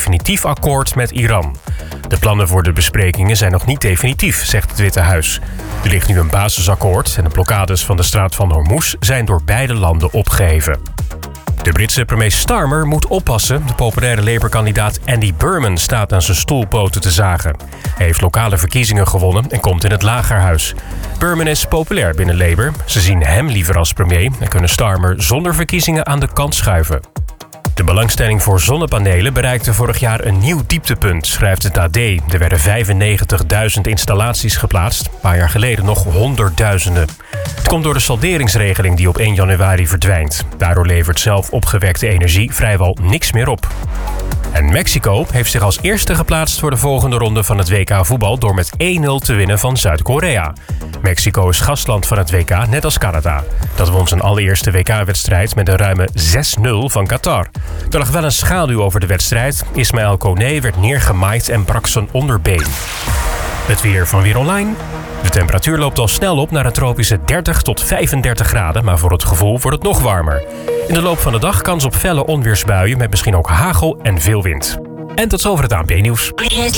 definitief akkoord met Iran. De plannen voor de besprekingen zijn nog niet definitief, zegt het Witte Huis. Er ligt nu een basisakkoord en de blokkades van de straat van Hormuz zijn door beide landen opgeheven. De Britse premier Starmer moet oppassen. De populaire Labour-kandidaat Andy Burnham staat aan zijn stoelpoten te zagen. Hij heeft lokale verkiezingen gewonnen en komt in het Lagerhuis. Burnham is populair binnen Labour. Ze zien hem liever als premier en kunnen Starmer zonder verkiezingen aan de kant schuiven. De belangstelling voor zonnepanelen bereikte vorig jaar een nieuw dieptepunt, schrijft het AD. Er werden 95.000 installaties geplaatst, een paar jaar geleden nog honderdduizenden. Het komt door de salderingsregeling die op 1 januari verdwijnt. Daardoor levert zelf opgewekte energie vrijwel niks meer op. En Mexico heeft zich als eerste geplaatst voor de volgende ronde van het WK voetbal door met 1-0 te winnen van Zuid-Korea. Mexico is gastland van het WK, net als Canada. Dat won zijn allereerste WK-wedstrijd met een ruime 6-0 van Qatar. Er lag wel een schaduw over de wedstrijd. Ismaël Koné werd neergemaaid en brak zijn onderbeen. Het weer van Weer Online. De temperatuur loopt al snel op naar een tropische 30 tot 35 graden, maar voor het gevoel wordt het nog warmer. In de loop van de dag kans op felle onweersbuien met misschien ook hagel en veel wind. En tot zover het ANP-nieuws.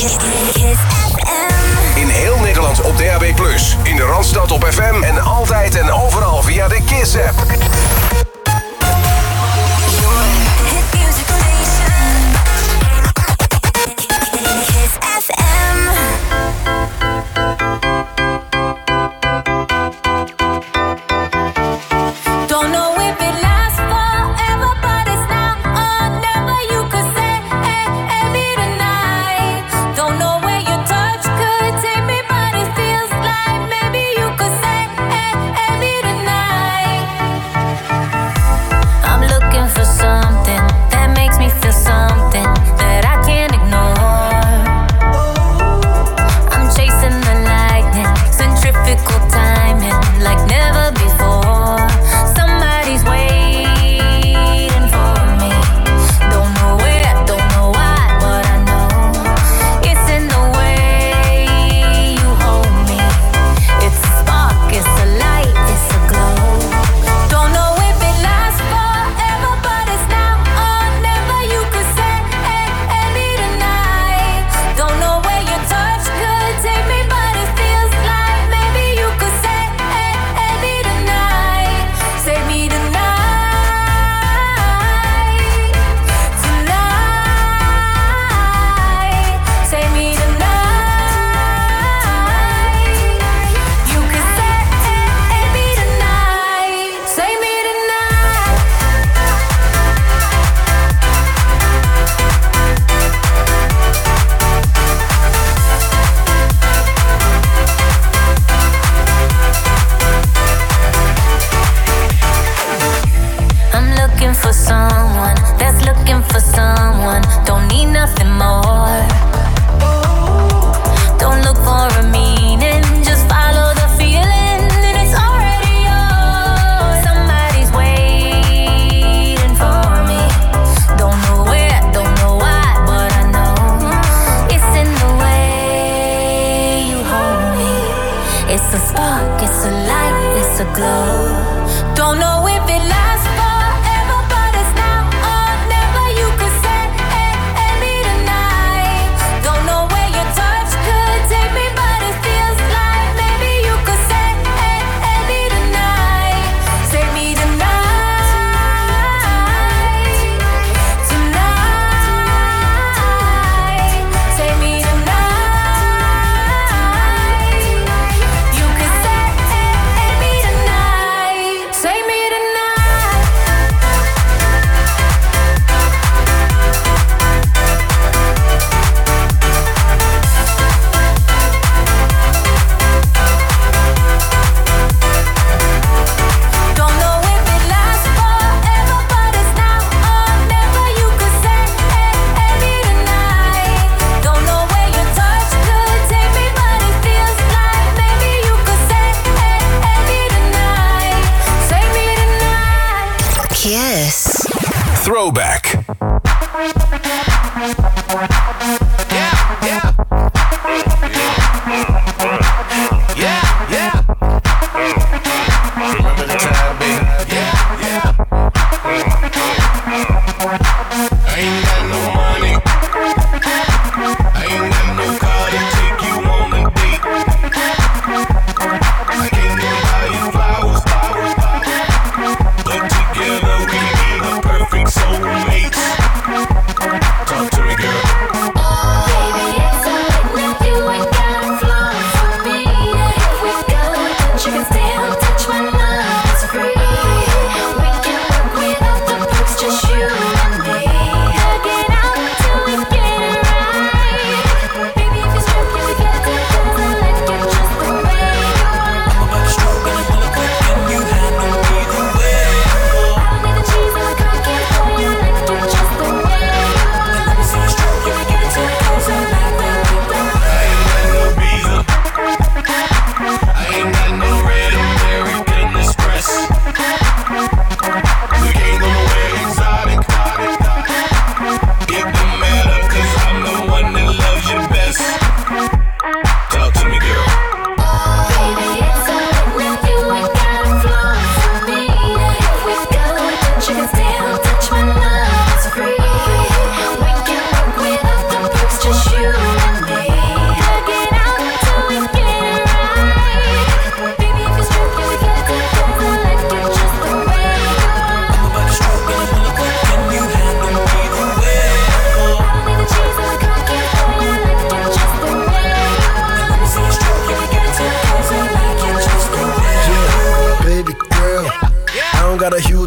In heel Nederland op DAB+, in de Randstad op FM en altijd en overal via de KISS-app. Throwback. Remember the time, baby? I ain't got no money.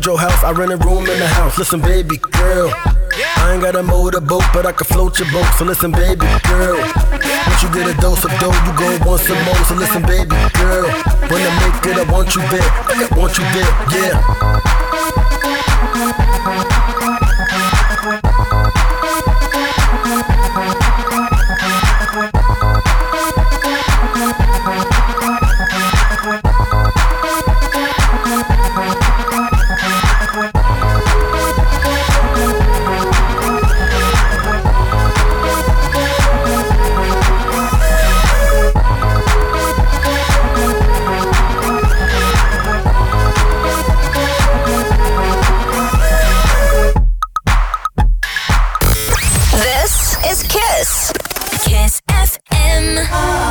your house, I rent a room in the house. Listen, baby girl, I ain't got a motorboat, but I can float your boat. So listen, baby girl, once you get a dose of dough, you go want some more. So listen, baby girl, when I make it, I want you there. I want you there, yeah. Kiss FM.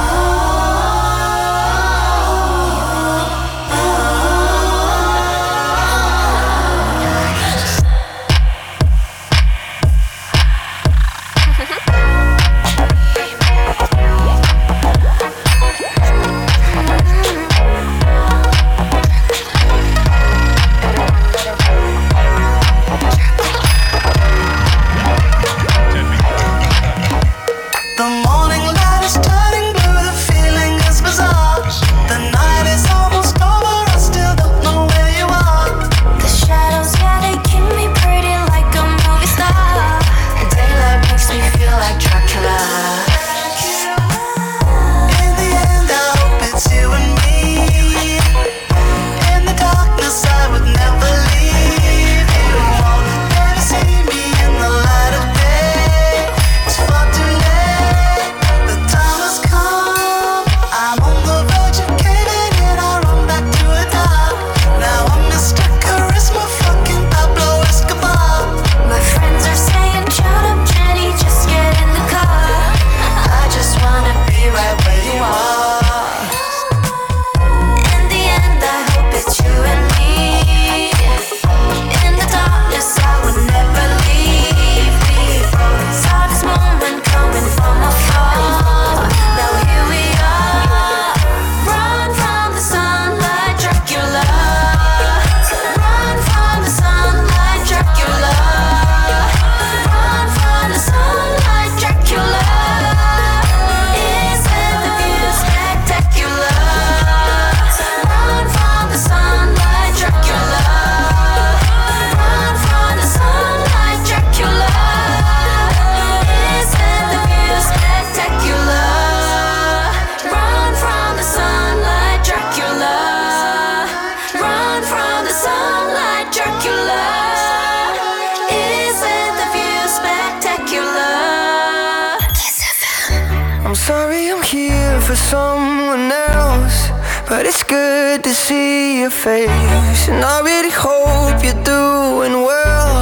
But it's good to see your face, and I really hope you're doing well.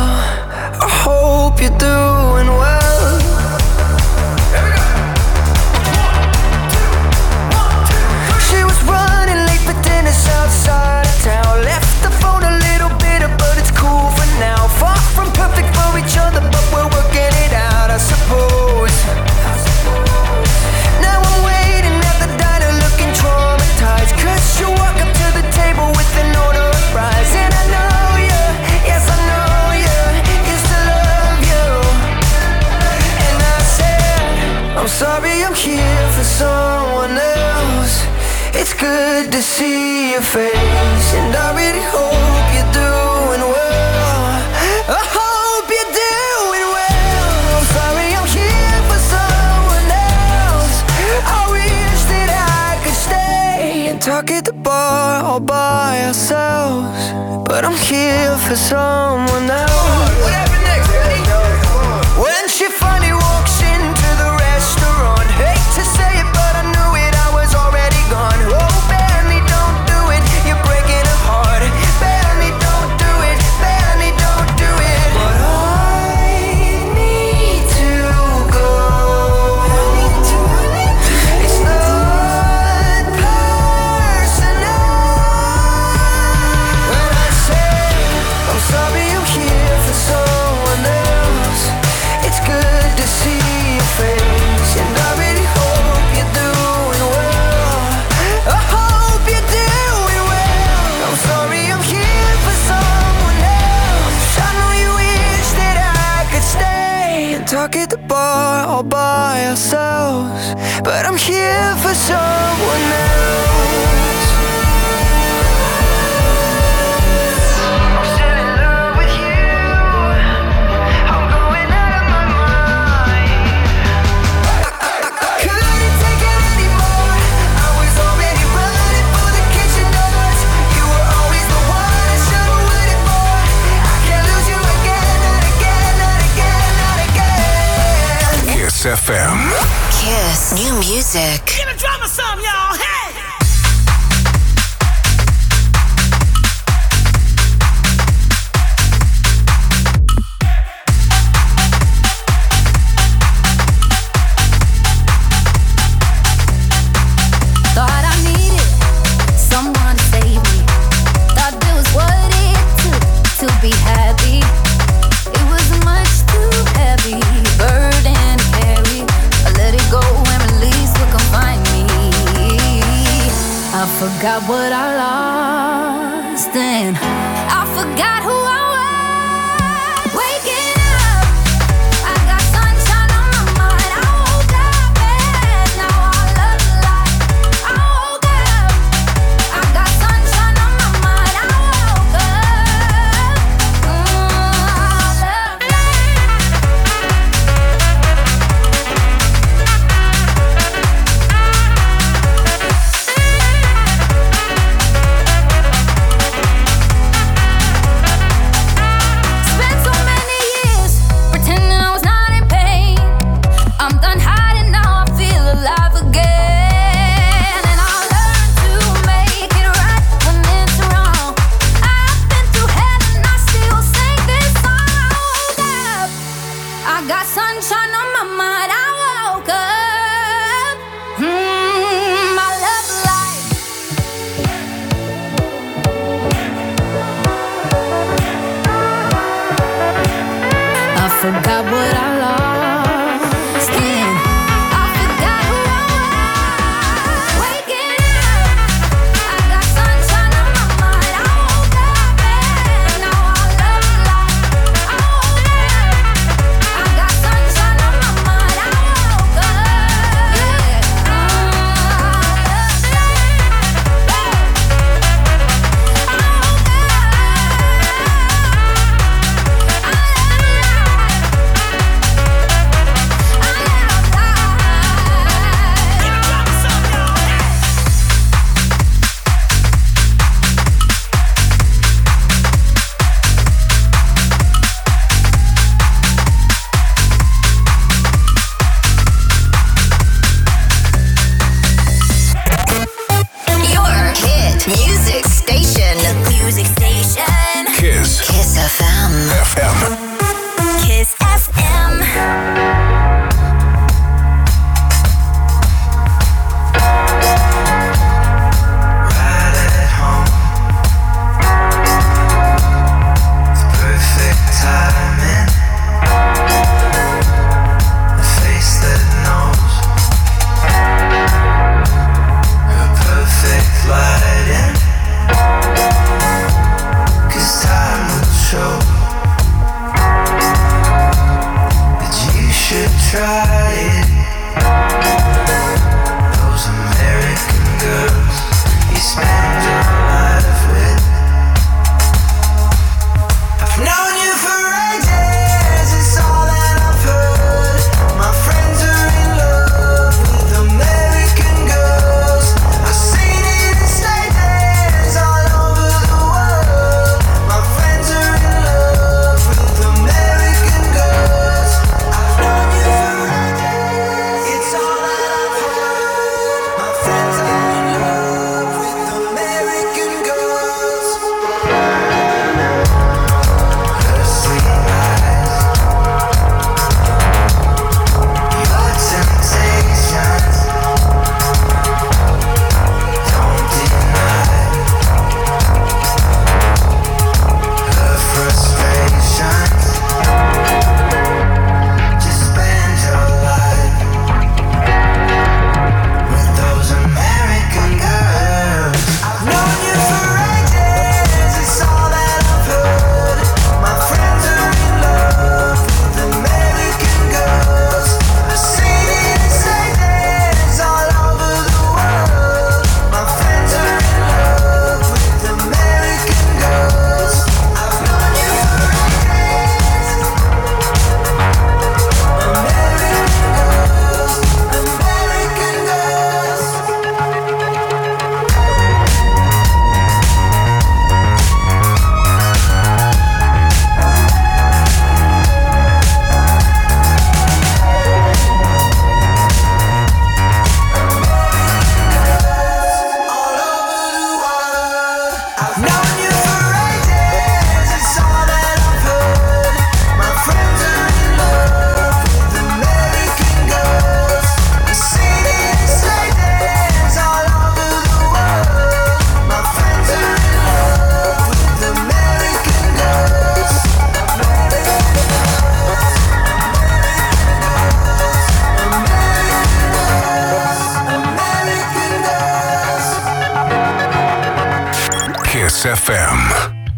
I hope you're doing well. She was running late for dinner outside of town. Left the phone a little bitter, but it's cool for now. Far from perfect for each other, but we're working it out, I suppose. Now I'm waiting at the diner looking traumatized, 'cause you walk up to the table with an order of fries. And I know you, yes I know you, used to love you. And I said, I'm sorry I'm here for someone else. It's good to see your face, and I really hope you're doing well. I hope you're doing well. I'm sorry I'm here for someone else. I wish that I could stay and talk at the bar all by ourselves, but I'm here for someone else. What happened next, Eddie? When she finally walks into the restaurant, hate to say it, but I knew it, I was already gone. Oh, Benny, don't do it, you're breaking her heart. Benny, don't do it, Benny, don't do it. But I need to go. It's not personal. When I say I'm sorry I'm here for someone stuck at the bar all by ourselves, but I'm here for someone else. I'm still in love with you. I'm going out of my mind. I couldn't take it anymore. I was already running for the kitchen doors. You were always the one I should have waited for. I can't lose you again, not again, not again, not again. Kiss FM. Kiss. New music. Give the drummer some, y'all. Hey! Thought I needed someone to save me. Thought that was what it took to be happy. It was much too heavy, burden to carry. I let it go and release what confined me. I forgot what I lost and I forgot who I was. Waking up, I got sunshine on my mind. I woke up and now I love life. I woke up, I got sunshine on my mind. I woke up, I love life. Spent so many years pretending I was not in pain. I'm done hiding now, I feel alive again. And I learned to make it right when it's wrong. I've been through hell and I still sing this song. I woke up, I got sunshine on my mind. I woke up, I love life. I forgot what I lost and I forgot who I was. Waking up, I got sunshine on my mind. I woke up and now I love life. I woke up, I got sunshine on my mind. I woke up, yeah. I love life. Give the drummer some, y'all. Hey! Your hit music station. Music station. Kiss Kiss FM. FM. Kiss FM. Right at home, perfect timing. A face that knows her perfect lighting. 'Cause time will show that you should try it. Those American girls you spend your life with. I've known you for ages, it's all that I've heard. My friends are in love with American girls. I've seen it in stages all over the world. My friends are in love with American girls. I've known you for ages. Kiss FM.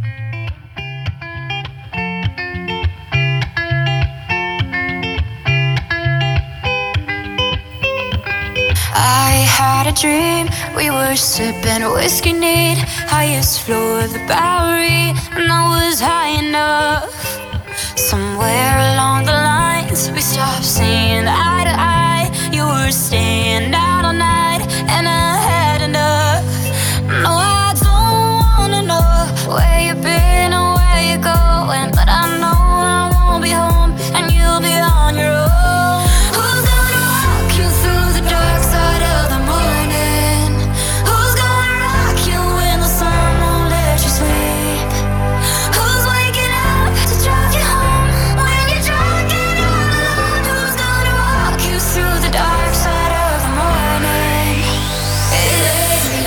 I had a dream, we were sipping whiskey neat, highest floor of the Bowery, and I was high enough. Somewhere along the lines, we stopped seeing eye to eye. You were staying out all night, and I had enough. No, I don't wanna know where you've been or where you're going, but I know I won't be home, and you'll be on your own. Who's gonna walk you through the dark side of the morning? Who's gonna rock you when the sun won't let you sleep? Who's waking up to drive you home when you're drunk and all alone? Who's gonna walk you through the dark side of the morning? It ain't me.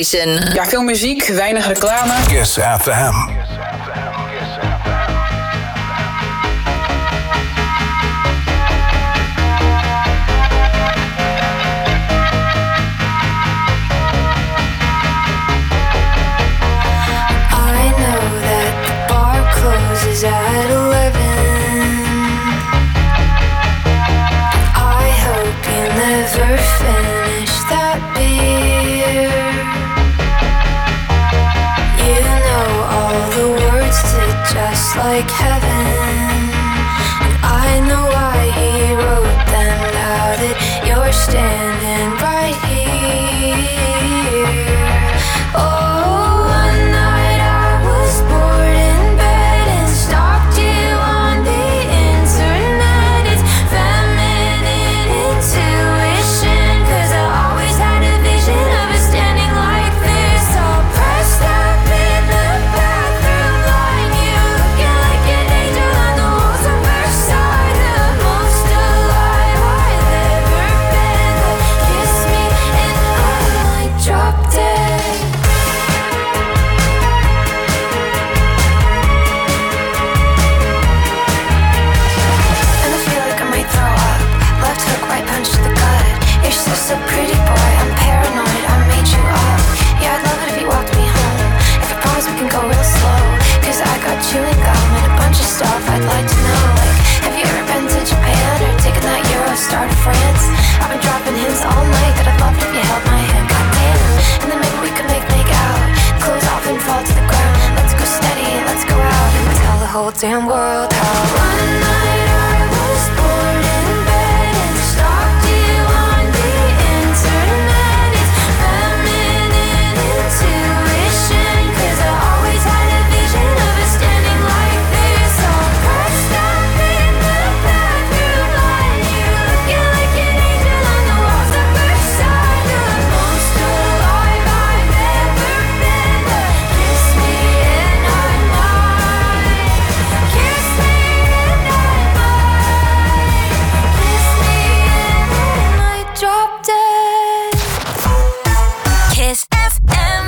Station. Ja, veel muziek, weinig reclame. Kiss FM. Closes at 11. I hope you never finish that beer. You know all the words to Just Like Heaven, and I know why he wrote them now that you're standing right here. Oh, one night I was bored in bed and stalked you on the internet. It's feminine intuition, 'cause I always had a vision of us standing like this, all pressed up in the bathroom line. You looking like an angel on the walls of Versailles, the most alive I've ever been. But kiss me and I might drop dead. And I feel like I might throw up. Left hook, right punch to the gut. You're so pretty, boy. I'm paranoid. I made you up. Yeah, I'd love it if you walked me home. If I promise we can go real slow, 'cause I got chewing gum and a bunch of stuff I'd like to know. Like, have you ever been to Japan or taken that Eurostar to France? I've been dropping hints all night that I'd love it if you held my hand. Goddamn. And then maybe we could make out. Close off and fall to the ground. Let's go steady, let's go out and tell the whole damn world how one night I was bored in bed and stalked you on the internet. It's feminine intuition, 'cause I always had a vision of us standing like this, all pressed up in the bathroom line. You looking like an angel on the walls of Versailles, the most alive I've ever been. But kiss me and I might, kiss me and I might, kiss me and I might drop dead. Kiss FM.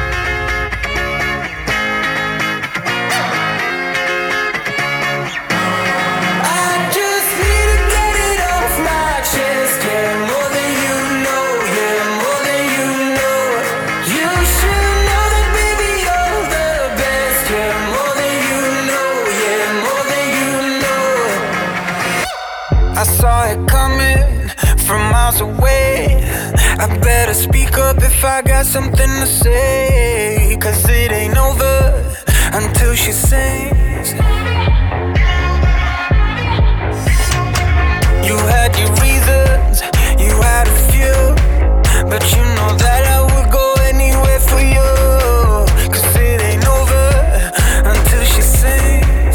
I just need to get it off my chest. Yeah, more than you know. Yeah, more than you know. You should know that, baby, you're the best. Yeah, more than you know. Yeah, more than you know. I saw it coming from miles away. I better speak up if I got something to say, 'cause it ain't over until she sings. You had your reasons, you had a few, but you know that I would go anywhere for you, 'cause it ain't over until she sings.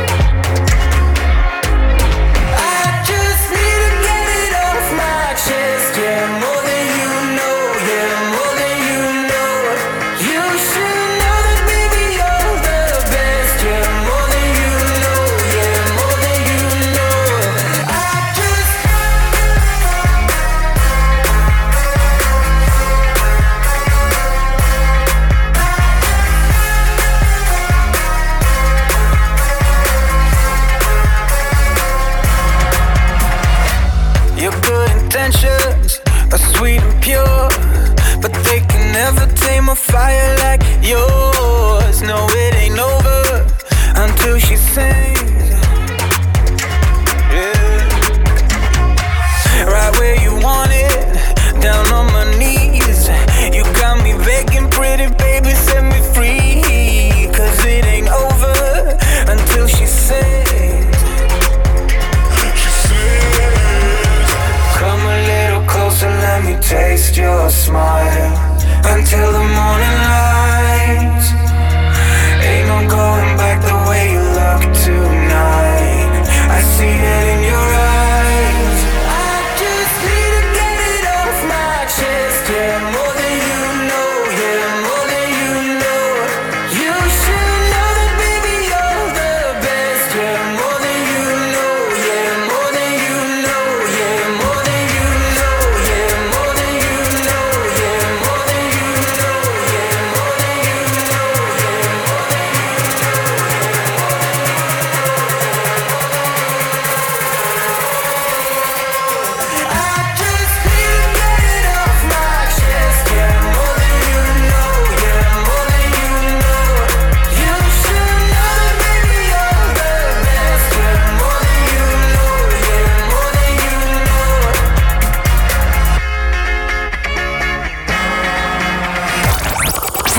I just need to get it off my chest. Yeah, more than you know. Yeah, more than you know. You should know that, baby, you're the best. Yeah, more than you know.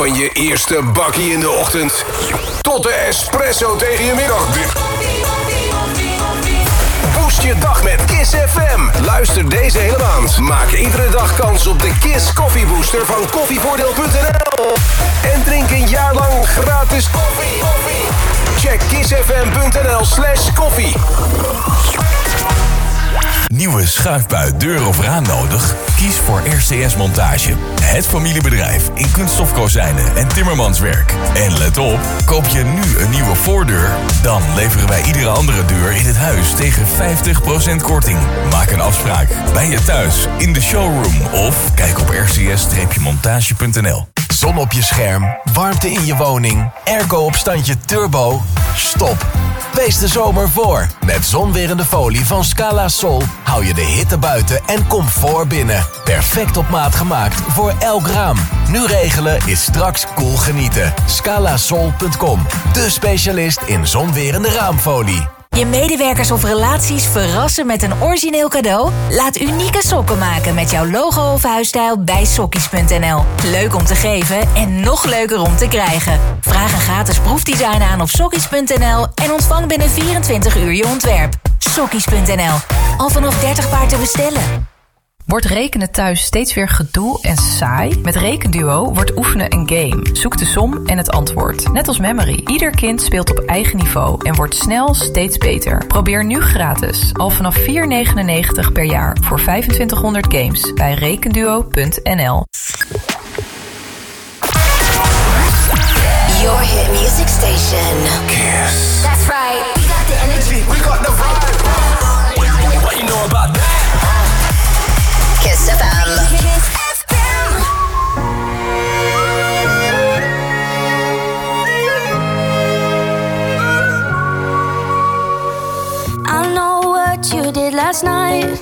Van je eerste bakkie in de ochtend tot de espresso tegen je middagdip. Boost je dag met Kiss FM. Luister deze hele maand. Maak iedere dag kans op de Kiss Coffee Booster van koffievoordeel.nl. En drink een jaar lang gratis koffie. Check kissfm.nl/koffie. Nieuwe schuifbui, deur of raam nodig? Kies voor RCS Montage. Het familiebedrijf in kunststofkozijnen en timmermanswerk. En let op, koop je nu een nieuwe voordeur, dan leveren wij iedere andere deur in het huis tegen 50% korting. Maak een afspraak bij je thuis, in de showroom of kijk op rcs-montage.nl. Zon op je scherm, warmte in je woning, airco op standje turbo. Stop. Wees de zomer voor. Met zonwerende folie van Scala Sol hou je de hitte buiten en comfort binnen. Perfect op maat gemaakt voor elk raam. Nu regelen is straks cool genieten. Scalasol.com, de specialist in zonwerende raamfolie. Je medewerkers of relaties verrassen met een origineel cadeau? Laat unieke sokken maken met jouw logo of huisstijl bij Sokkies.nl. Leuk om te geven en nog leuker om te krijgen. Vraag een gratis proefdesign aan op Sokkies.nl en ontvang binnen 24 uur je ontwerp. Sokkies.nl. Al vanaf 30 paar te bestellen. Wordt rekenen thuis steeds weer gedoe en saai? Met Rekenduo wordt oefenen een game. Zoek de som en het antwoord. Net als Memory. Ieder kind speelt op eigen niveau en wordt snel steeds beter. Probeer nu gratis. Al vanaf $4,99 per jaar voor 2500 games bij rekenduo.nl. Your hit music station. Kiss. That's right. We got the energy. We got the vibe. What you know about that? Kiss FM. Kiss FM. I know what you did last night.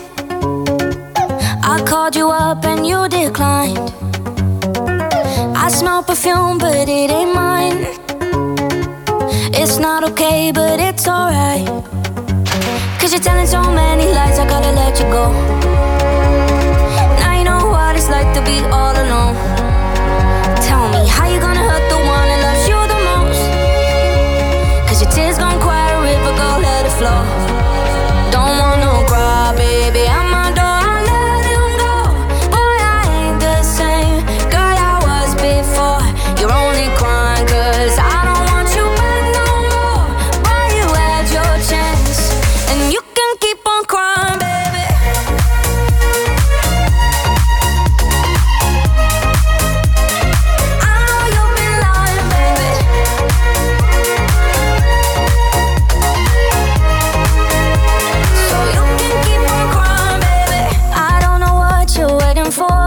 I called you up and you declined. I smell perfume, but it ain't mine. It's not okay, but it's alright. 'Cause you're telling so many lies, I gotta let you go. Now you know what it's like to be all alone. Tell me, how you gonna hurt the one that loves you the most? 'Cause your tears gon' quiet a river, go let it flow. Don't want no cry, baby, I'm my door, I let him go. Boy, I ain't the same girl I was before. You're only crying 'cause I don't want you back no more. Boy, you had your chance, and you can keep on crying, baby. I know you've been lying, baby. So you can keep on crying, baby. I don't know what you're waiting for.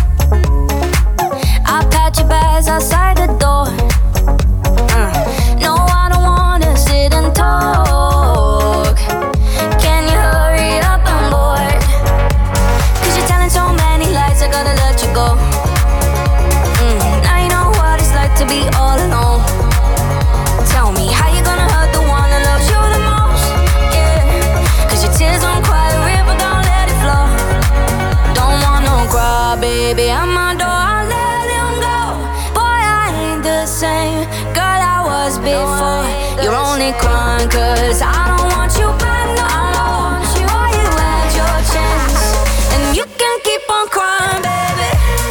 I pat your bags outside the door. No, I don't wanna sit and talk. Can you hurry up, I'm bored? 'Cause you're telling so many lies, I gotta let you go. Now you know what it's like to be all alone. Tell me, how you gonna hurt the one that loves you the most? Yeah, 'cause your tears don't quiet a river, don't let it flow. Don't want no cry, baby, I'm my door, I let him go. Boy, I ain't the same girl I was before. You're only crying 'cause I don't want you back no more. Boy, you had your chance, and you can keep on crying, baby.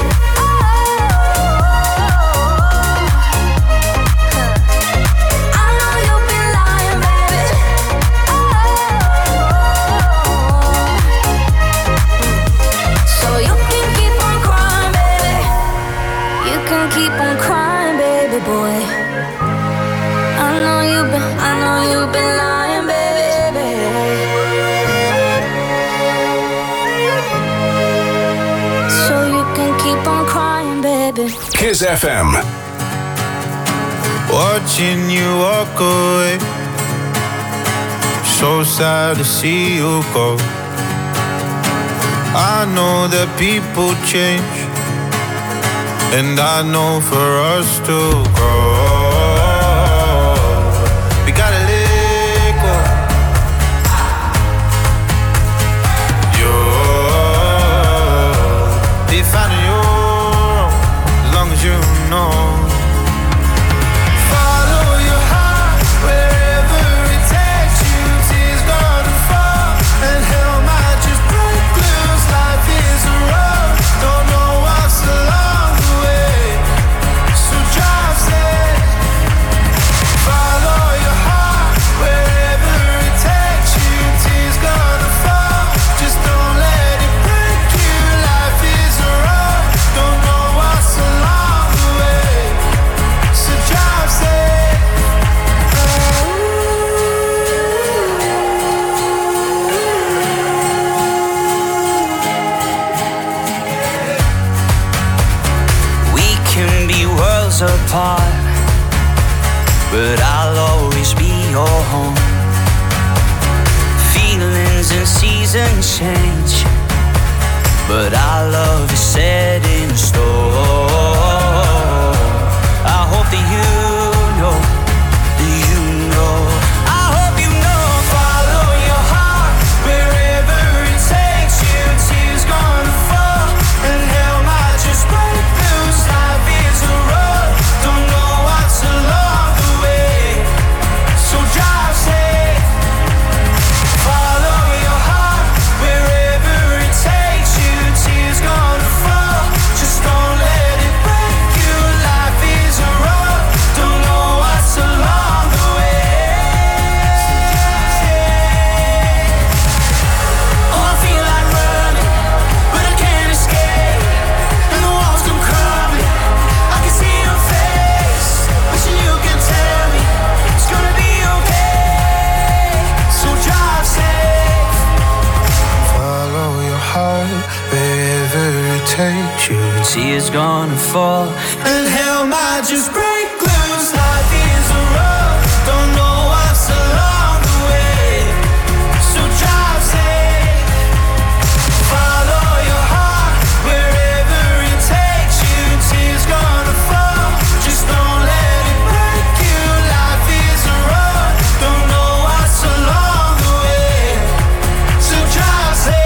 I know you've been lying, baby. So you can keep on crying, baby. You can keep on crying, baby boy. I know you've been lying, baby. So you can keep on crying, baby. Kiss FM. Watching you walk away, so sad to see you go. I know that people change, and I know for us to grow, we gotta let go. You're defining your own, as long as you know. apart, but I'll always be your home. Feelings and seasons change, but our love is set in stone. I hope that you know, I hope you know. Follow your heart wherever it takes you. Tears gonna fall and hell might just break loose. Life is a road, don't know what's along the way, so drive safe. Follow your heart wherever it takes you. Tears gonna fall, just don't let it break you. Life is a road, don't know what's along the way. Oh, I feel like running, but I can't escape, and the walls come crumbling. I can see your face, wishing you can tell me it's gonna be okay, so drive safe. Follow your heart wherever it takes you. Tears gonna fall and hell might just break loose. Life is a road, don't know what's along the way, so drive safe. Follow your heart wherever it takes you. Tears gonna fall, just don't let it break you. Life is a road, don't know what's along the way, so drive safe.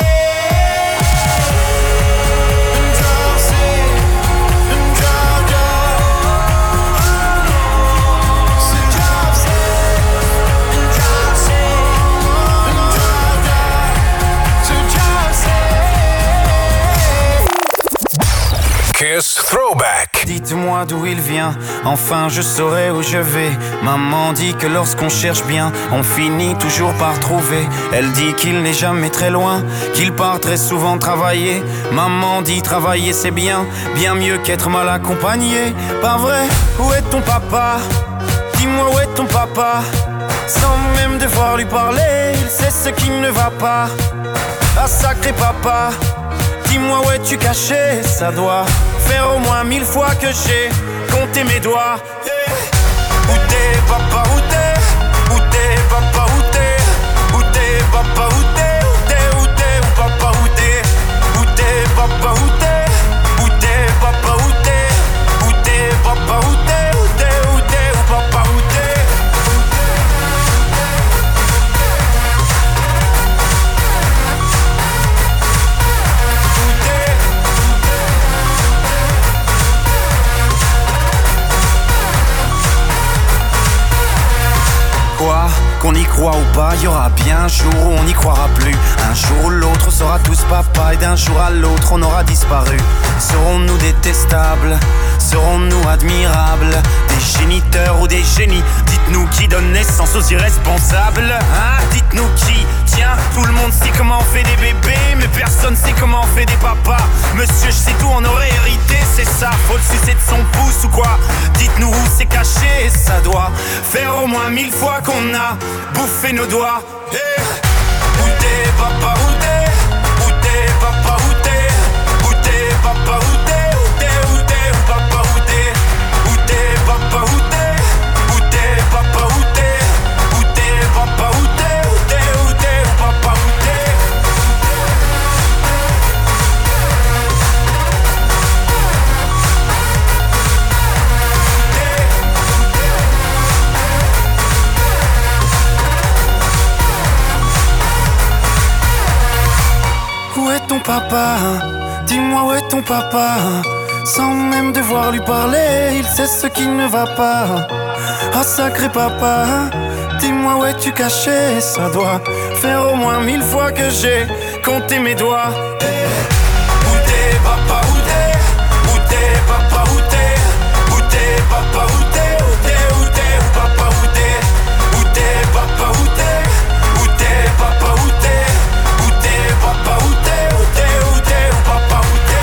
Kiss Throwback. Dites-moi d'où il vient, enfin je saurai où je vais. Maman dit que lorsqu'on cherche bien, on finit toujours par trouver. Elle dit qu'il n'est jamais très loin, qu'il part très souvent travailler. Maman dit travailler c'est bien, bien mieux qu'être mal accompagné. Pas vrai? Où est ton papa? Dis-moi où est ton papa? Sans même devoir lui parler, il sait ce qui ne va pas. Ah sacré papa, dis-moi où es-tu caché? Ça doit faire au moins 1000 fois que j'ai compté mes doigts. Hey. Où t'es papa, où t'es? Où t'es papa, où t'es? Où t'es papa, où t'es? Où t'es, où t'es, où papa, où t'es? Où t'es papa, où t'es? Où t'es papa, où t'es? Où t'es papa, où t'es? Où t'es, où t'es, où papa, où t'es? Quoi? Qu'on y croit ou pas, y aura bien un jour où on n'y croira plus. Un jour ou l'autre, on sera tous papa, et d'un jour à l'autre, on aura disparu. Serons-nous détestables? Serons-nous admirables? Des géniteurs ou des génies? Dites-nous qui donne naissance aux irresponsables, hein? Dites-nous qui? Tiens, tout le monde sait comment on fait des bébés, mais personne sait comment on fait des papas. Monsieur, je sais tout, on aurait hérité, c'est ça. Faut le sucer de son pouce ou quoi? Dites-nous où c'est caché, ça doit faire au moins 1000 fois qu'on a bouffé nos doigts. Hey. Où t'es papa, où t'es? Où t'es papa, où t'es? Où t'es papa, où t'es? Où t'es, où t'es, où papa, où t'es? Où t'es papa, où t'es? Où t'es papa, où t'es? Où t'es papa, où t'es? Où t'es, où t'es, où papa, où t'es? Où est ton papa? Dis-moi où est ton papa? Sans même devoir lui parler, il sait ce qui ne va pas. Ah sacré papa, dis-moi où es-tu caché? Ça doit faire au moins 1000 fois que j'ai compté mes doigts. Où t'es papa, où t'es? Où t'es papa, où t'es? Où t'es papa, où t'es? Où t'es, où t'es, où papa, où t'es? Où t'es papa, où t'es? Où t'es papa, où t'es? Où t'es papa, où t'es? Où t'es, où t'es, où papa, où t'es?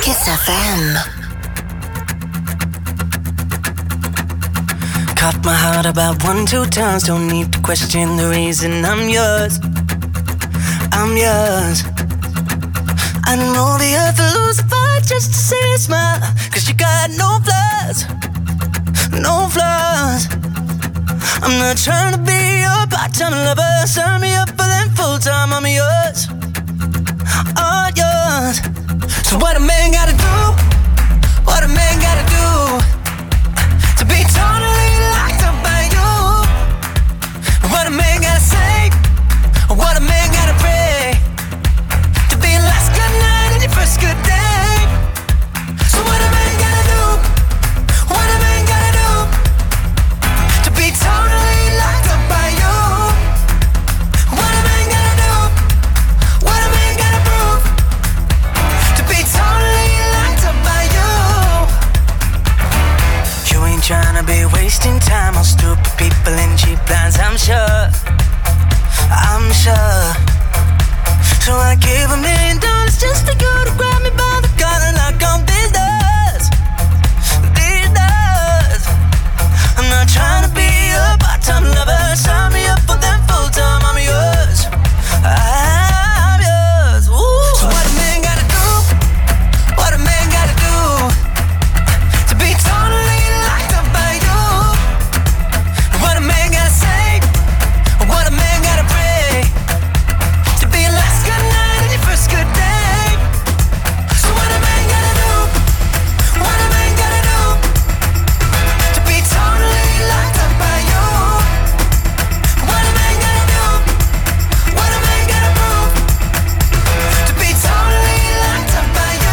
Kiss FM. Caught my heart about 1-2 times. Don't need to question the reason I'm yours. I'm yours. I know the earth will lose a fight just to see you smile. Cause you got no flaws. No flaws. I'm not trying to be your part-time lover. Sign me up for them full-time. I'm yours. All yours. So what a man gotta do? What a man gotta do to be totally locked up by you? What a man gotta say? What a man gotta pray to be your last good night and your first good day? So what a man gotta do? What a man gotta do to be totally locked up by you? What a man gotta do? What a man gotta prove to be totally locked up by you? You ain't tryna be wasting time on stupid people in cheap lines, I'm sure. I'm sure. So I gave $1 million just to go to grab me by the collar like on these doors. These doors. I'm not trying to be a part-time lover. Sign me up for them full-time. I'm yours. I'm yours. Ooh. So what a man gotta do? What a man gotta do to be totally locked up by you? What a man gotta say? What a man gotta pray to be your last good night and your first good day? So what a man gotta do? What a man gotta do to be totally locked up by you? What a man gotta do? What a man gotta prove to be totally locked up by you?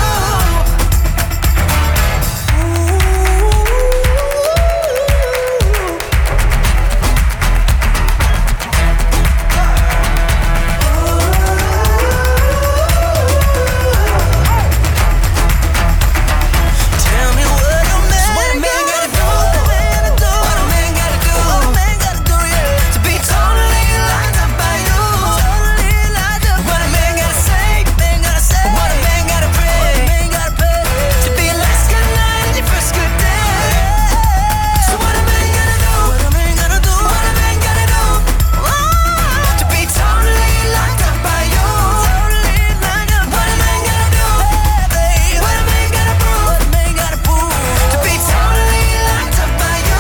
Tell me what a man gotta do? What a man gotta do? What a man gotta do, yeah, to be totally locked up by you? What a man gotta say? What a man gotta pray to be your last good night and your first good day? So what a man gotta do? What a man gotta do? What a man gotta do to be totally locked up by you? What a man gotta do? What a man gotta prove to be totally locked up by you?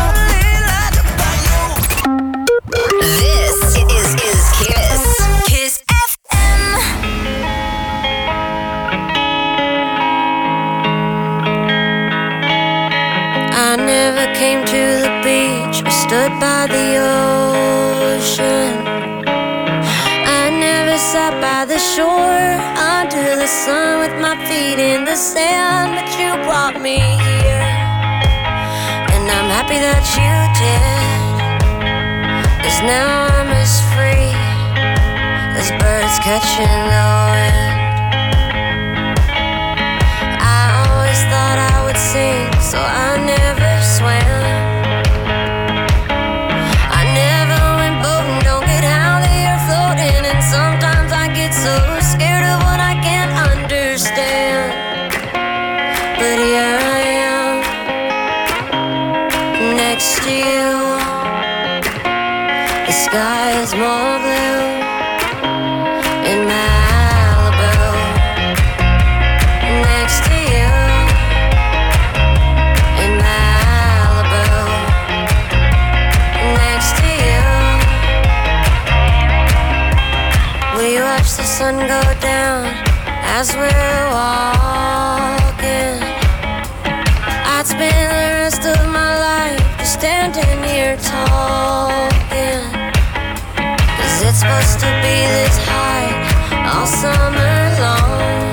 This is Kiss. Kiss FM. I never came to the beach or stood by the ocean. I never sat by the shore under the sun with my feet in the sand, but you brought me here, and I'm happy that you did. 'Cause now I'm as free as birds catching the wind. I always thought I would sink, so I never swam. I never went boating, don't get how they are floating, and sometimes I get so scared of what I can't understand. But here I am, next to you. The sky is more blue in Malibu. Next to you in Malibu. Next to you. We watch the sun go down as we're walking. I'd spend the rest of my life just standing here talking. 'Cause it's supposed to be this high all summer long.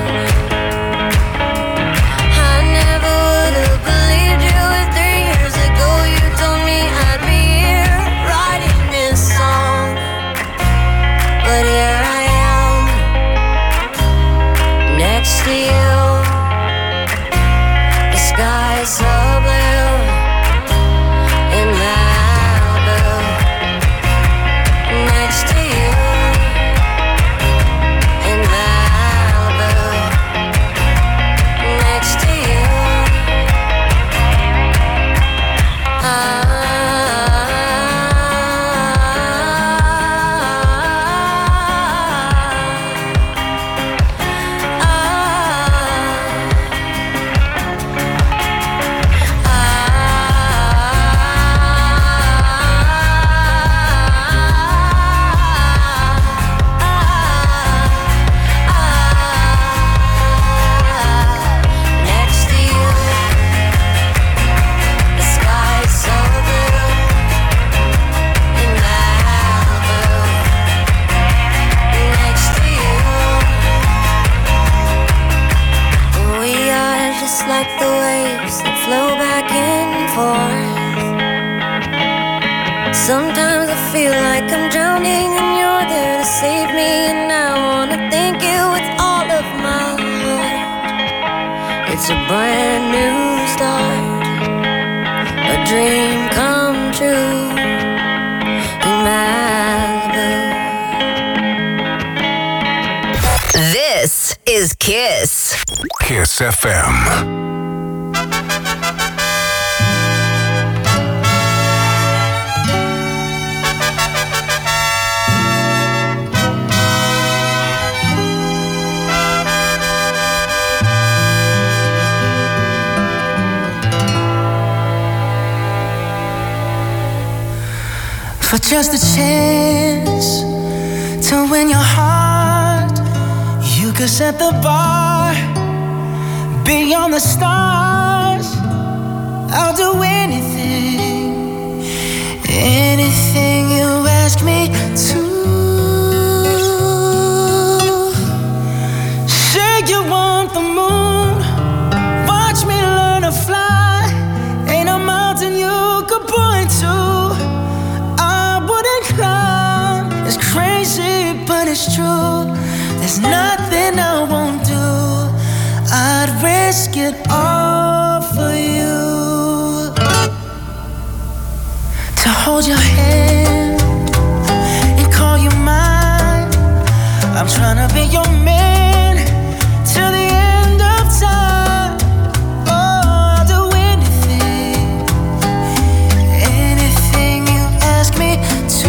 I never would have believed you if 3 years ago you told me I'd be here writing this song. But here I am, next to you. The sky is so blue in Malibu. Next to you in Malibu. like the waves that flow back and forth. Sometimes I feel like I'm drowning and you're there to save me, and I wanna thank you with all of my heart. It's a brand new start, a dream come true in Malibu. This is Kiss. Kiss FM. For just a chance to win your heart, you could set the bar beyond the stars. I'll do anything, anything you ask me to. Say you want the moon, watch me learn to fly. Ain't a mountain you could point to it's crazy, but it's true. There's nothing I won't do. I'd risk it all for you. To hold your hand and call you mine. I'm trying to be your man till the end of time. Oh, I'll do anything, anything you ask me to.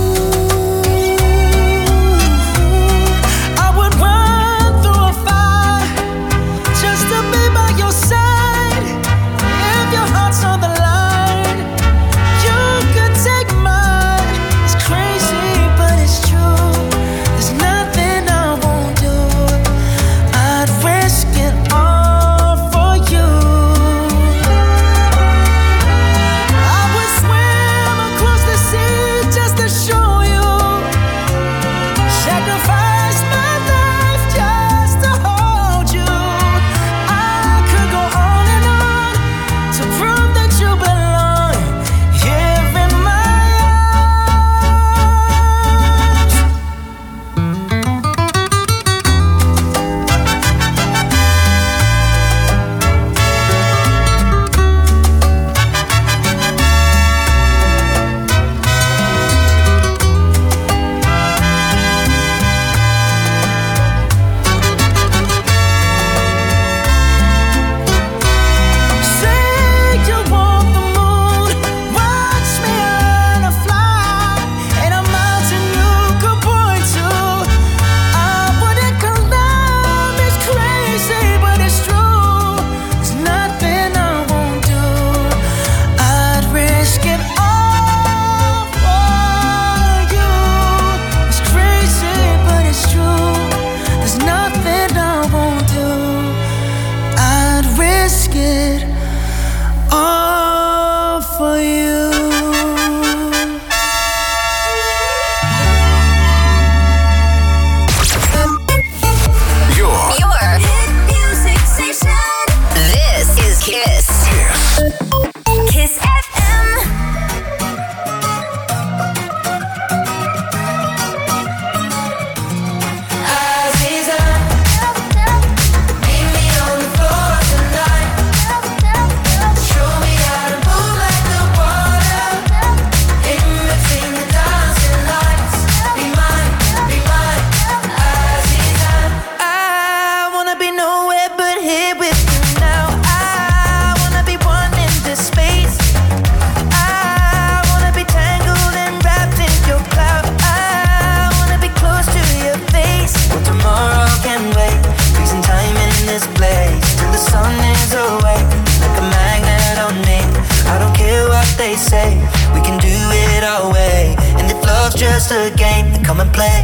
Just a game, then come and play.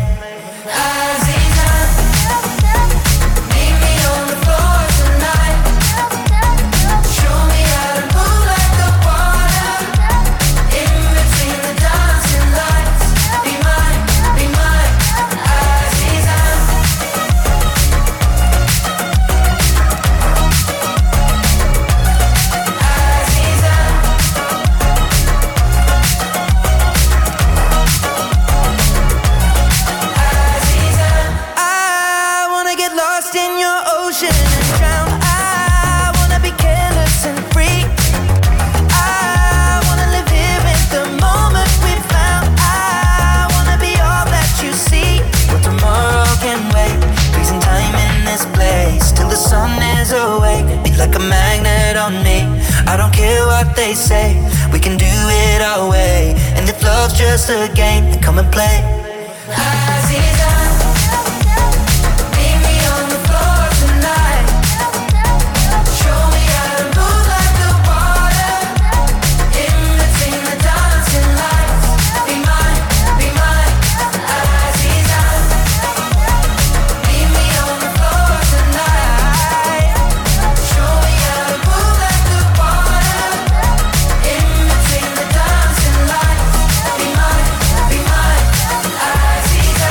Meet me on the floor tonight. Show me how to move like the water. In between the dancing lights. Be mine, Aziza. 'Cause ocean and drown. I wanna be careless and free. I wanna live here in the moment we found. I wanna be all that you see. But tomorrow can wait. Freezing time in this place till the sun is awake. Be like a magnet on me. I don't care what they say. We can do it our way. And if love's just a game, then come and play. Aziza, meet me on the floor tonight. Show me how to move like the water. In between the dancing lights. Be mine, Aziza. Meet me on the floor tonight. Show me how to move like the water. In between the dancing lights. Be mine, Aziza.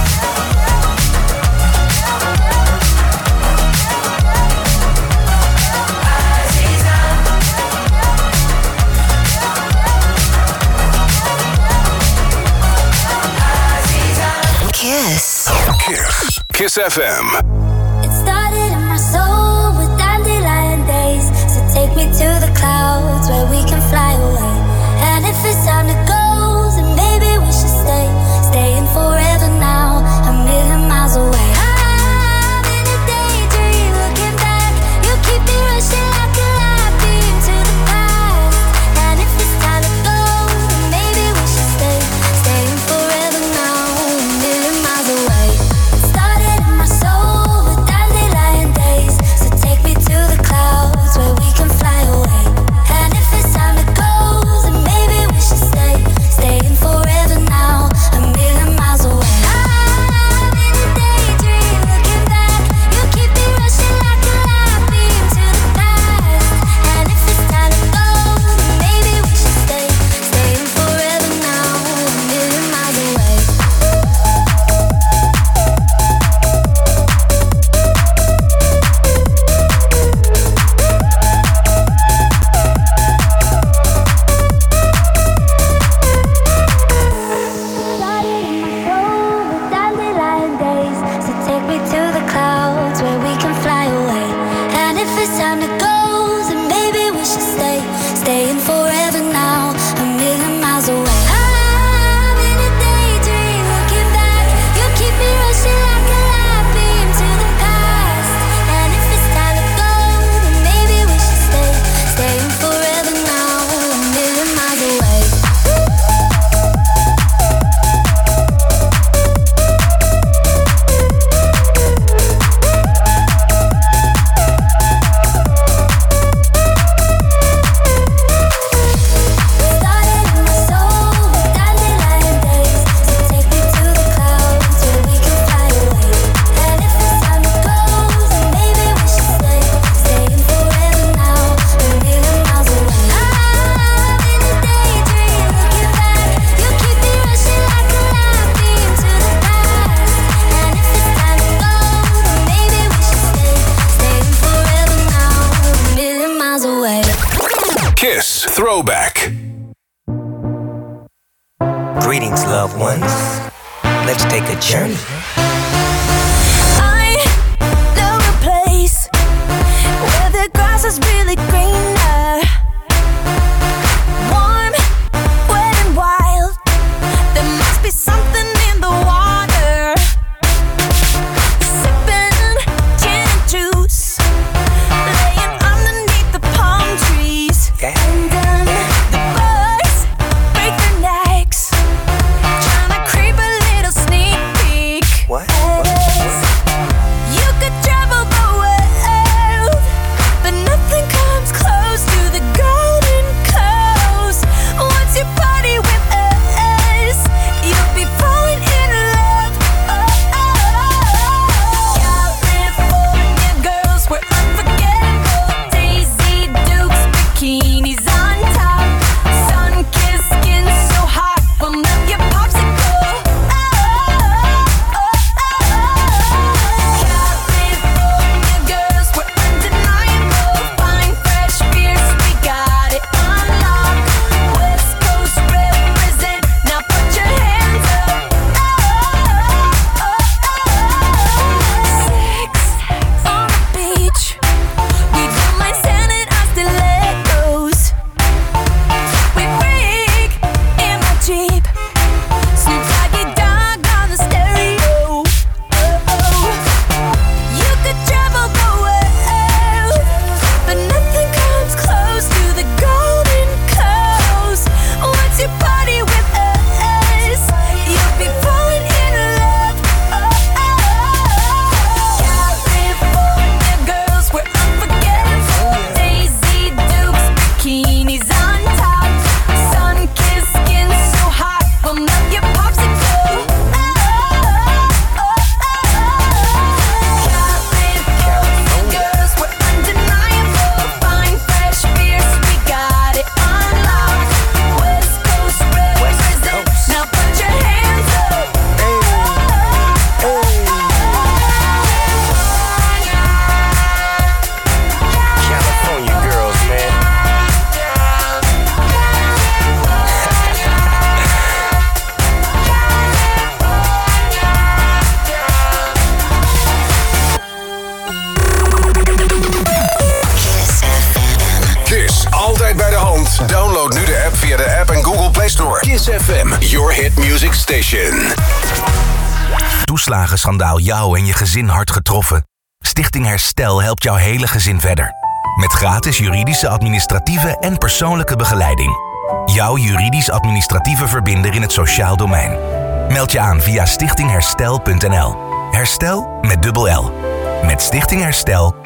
Kiss. Kiss FM. It started in my soul with dandelion days. So take me to the clouds where we can fly away. And if it's time to go, then maybe we should stay. Staying forever now, a million miles away. I'm in a daydream, looking back. You keep me rushing like a light beam to the past. And if it's time to go, then maybe we should stay. Staying forever now, a million miles away. It started in my soul with dandelion days. So take me to the clouds where we can fly away. And if it's time to go, then maybe we should stay. Staying forever now, a million miles away. I'm in a daydream, looking back. You keep me rushing like a light beam to the past. And if it's time to go, then maybe we should stay. Staying forever now, a million miles away. Started in my soul with dandelion days. So take me to the clouds where we can fly away. And if it's time to go, then maybe we should stay. Staying forever now, a million miles away. I'm in a daydream, looking back. You keep me rushing like a light beam to the past. And if it's time to go, then maybe we should stay. Staying forever now, a million miles away. Started in my soul with dandelion days. So take me to the clouds where we can fly away. And if it's time to go, then maybe we should stay. Staying forever now, a million miles away. I'm in a daydream, looking back. You keep me rushing like a light beam to the past. And if it's time to go, then maybe we should stay. Staying forever now, a million miles away. Kiss Throwback. Greetings, loved ones. Let's take a journey. I know a place where the grass is really greener. Warm, wet and wild. There must be something in the water. Sipping gin and juice, laying underneath the palm trees. And then the birds break their necks, trying to creep a little sneak peek. altijd bij de hand. Download nu de app via de App en Google Play Store. Kiss FM, your hit music station. Toeslagenschandaal jou en je gezin hard getroffen? Stichting Herstel helpt jouw hele gezin verder. Met gratis juridische, administratieve en persoonlijke begeleiding. Jouw juridisch-administratieve verbinder in het sociaal domein. Meld je aan via stichtingherstel.nl. Herstel met dubbel L. Met Stichting Herstel